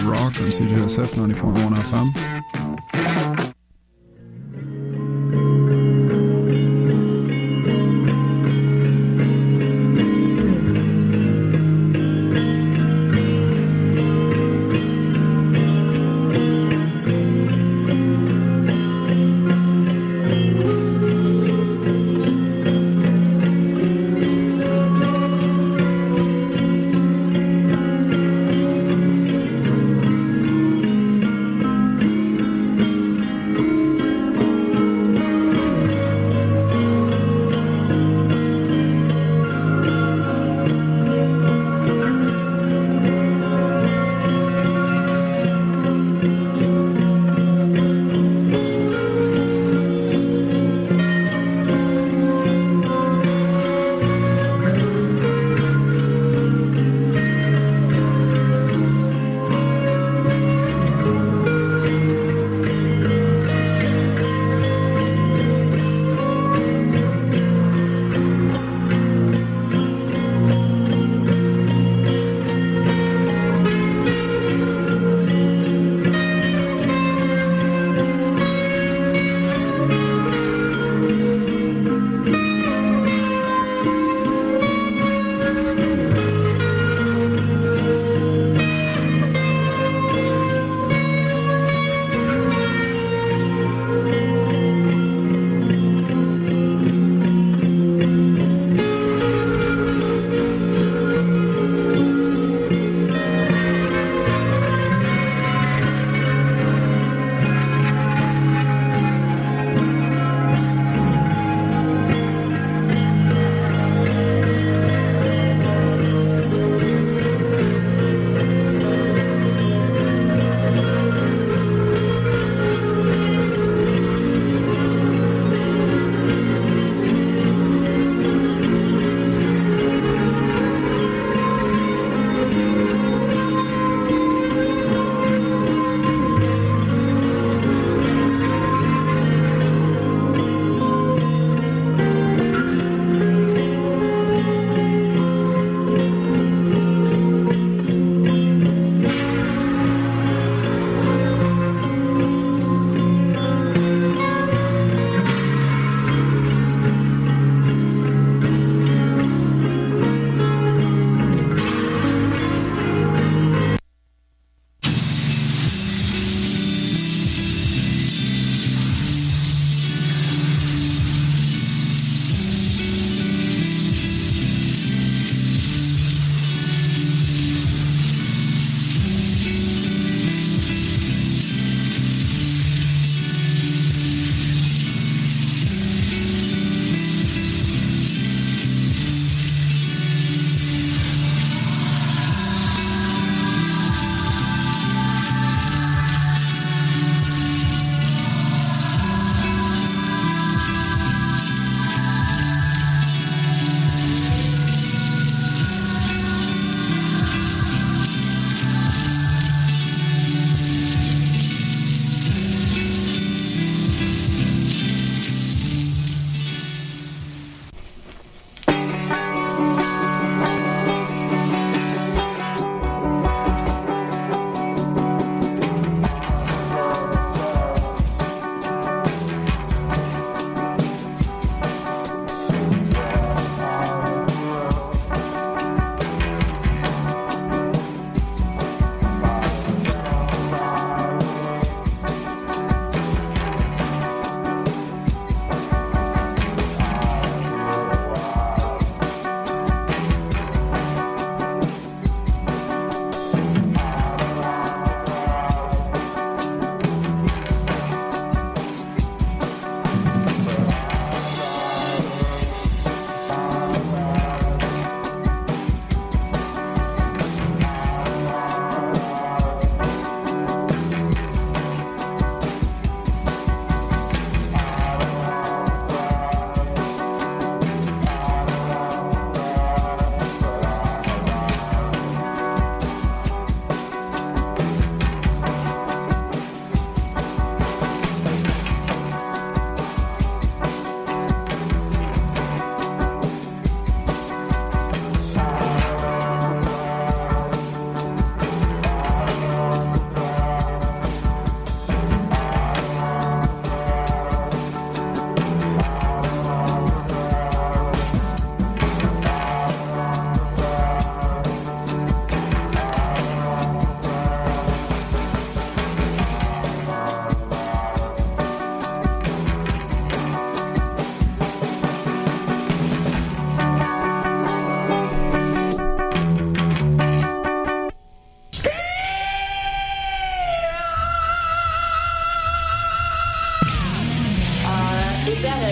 Rock on CJSF 90.1 FM.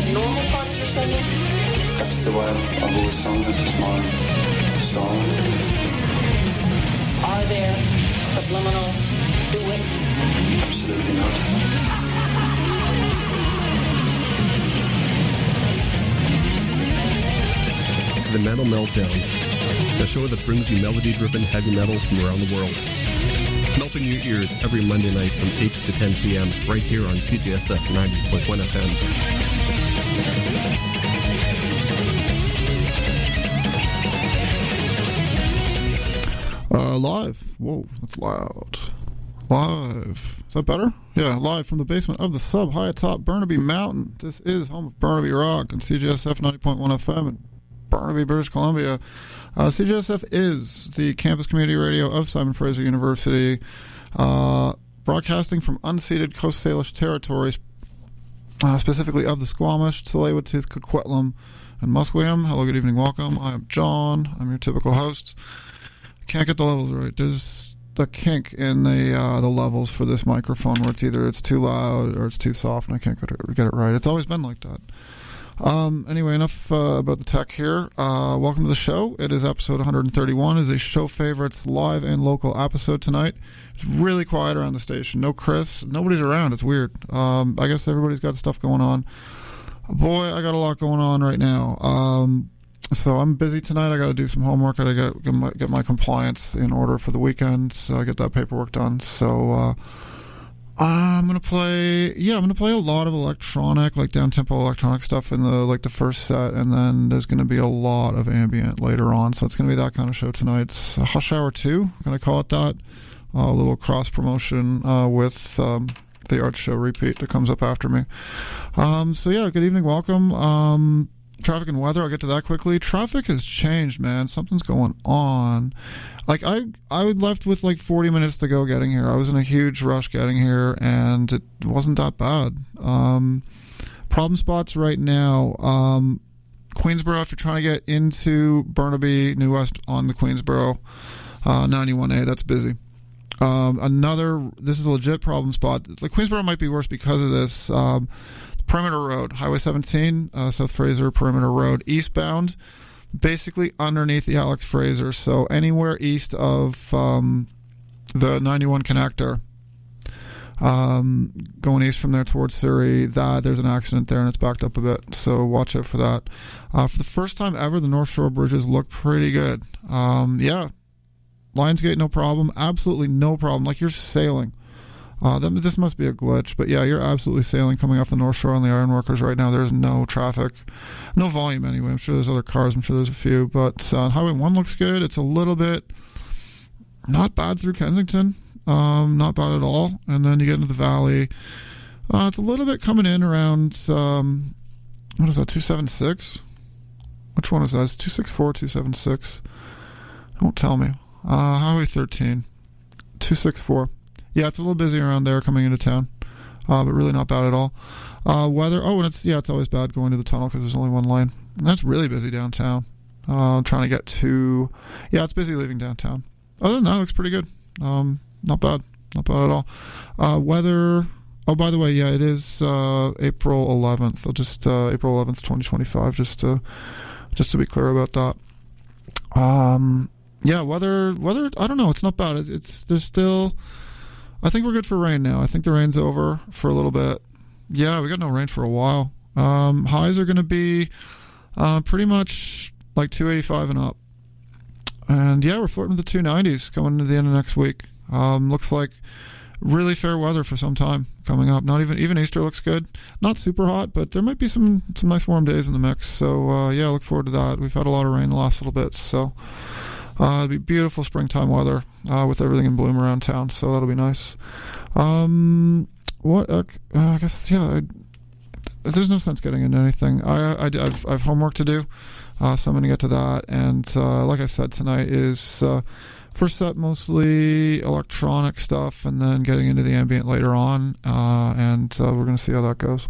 normal part of your segment? That's the way I've always sung. This is my style. Are there subliminal duets? Absolutely not. The Metal Meltdown, the show that brings you melody-driven heavy metal from around the world. Melting your ears every Monday night from 8 to 10 p.m. right here on CJSF 90.1 FM. Live. Whoa, that's loud. Live. Is that better? Yeah, live from the basement of the sub high atop Burnaby Mountain. This is home of Burnaby Rock and CJSF 90.1 FM in Burnaby, British Columbia. CJSF is the campus community radio of Simon Fraser University, broadcasting from unceded Coast Salish territories, specifically of the Squamish, Tsleil-Waututh, Coquitlam, and Musqueam. Hello, good evening, welcome. I am John. I'm your typical host. Can't get the levels right. There's a kink in the levels for this microphone where it's too loud or it's too soft, and I can't get it right. It's always been like that. Anyway, enough about the tech here. Welcome to the show. It is episode 131. It is a show favorites live and local episode tonight. It's really quiet around the station. No Chris. Nobody's around. It's weird. I guess everybody's got stuff going on. Boy, I got a lot going on right now. So I'm busy tonight. I got to do some homework. I got to get my compliance in order for the weekend. So I get that paperwork done. So I'm gonna play a lot of electronic, like down tempo electronic stuff in the first set, and then there's gonna be a lot of ambient later on. So it's gonna be that kind of show tonight. It's Hush Hour 2, gonna call it that. A little cross promotion with the art show repeat that comes up after me. So yeah, good evening, welcome. Traffic and weather, I'll get to that quickly. Traffic has changed, man. Something's going on. Like, I left with like 40 minutes to go getting here. I was in a huge rush getting here, and it wasn't that bad. Problem spots right now. Queensboro, if you're trying to get into Burnaby, New West on the Queensboro 91A, that's busy. This is a legit problem spot. The Queensboro might be worse because of this. Perimeter Road, Highway 17, South Fraser Perimeter Road, eastbound, basically underneath the Alex Fraser. So anywhere east of the 91 connector, going east from there towards Surrey, there's an accident there and it's backed up a bit. So watch out for that. For the first time ever, the North Shore bridges look pretty good. Yeah, Lionsgate, no problem. Absolutely no problem. Like you're sailing. This must be a glitch, but yeah, you're absolutely sailing coming off the North Shore on the Ironworkers right now. There's no traffic, no volume anyway. I'm sure there's other cars. I'm sure there's a few, but Highway 1 looks good. It's a little bit not bad through Kensington, not bad at all. And then you get into the valley. It's a little bit coming in around, what is that, 276? Which one is that? It's 264, 276. Don't tell me. Highway 13, 264. Yeah, it's a little busy around there coming into town, but really not bad at all. Weather, and it's always bad going to the tunnel because there's only one lane. And that's really busy downtown. Trying to get to, it's busy leaving downtown. Other than that, it looks pretty good. Not bad at all. Weather, by the way, yeah, it is April 11th. April 11th, 2025, just to be clear about that. Yeah, weather, I don't know, it's not bad. There's still, I think we're good for rain now. I think the rain's over for a little bit. Yeah, we got no rain for a while. Highs are going to be pretty much like 285 and up. And yeah, we're flirting with the 290s going into the end of next week. Looks like really fair weather for some time coming up. Not even Easter looks good. Not super hot, but there might be some nice warm days in the mix. So yeah, look forward to that. We've had a lot of rain the last little bit, so it'll be beautiful springtime weather with everything in bloom around town, so that'll be nice. I guess, yeah, there's no sense getting into anything. I've homework to do, so I'm going to get to that. And like I said, tonight is first set mostly electronic stuff, and then getting into the ambient later on, and we're going to see how that goes.